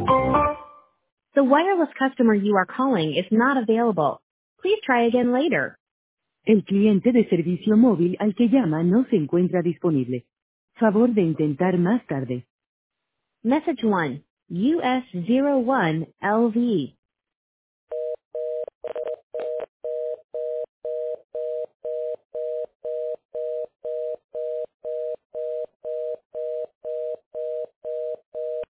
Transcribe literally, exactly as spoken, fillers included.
The wireless customer you are calling is not available. Please try again later. El cliente de servicio móvil al que llama no se encuentra disponible. Favor de intentar más tarde. Message one, U S zero one L V.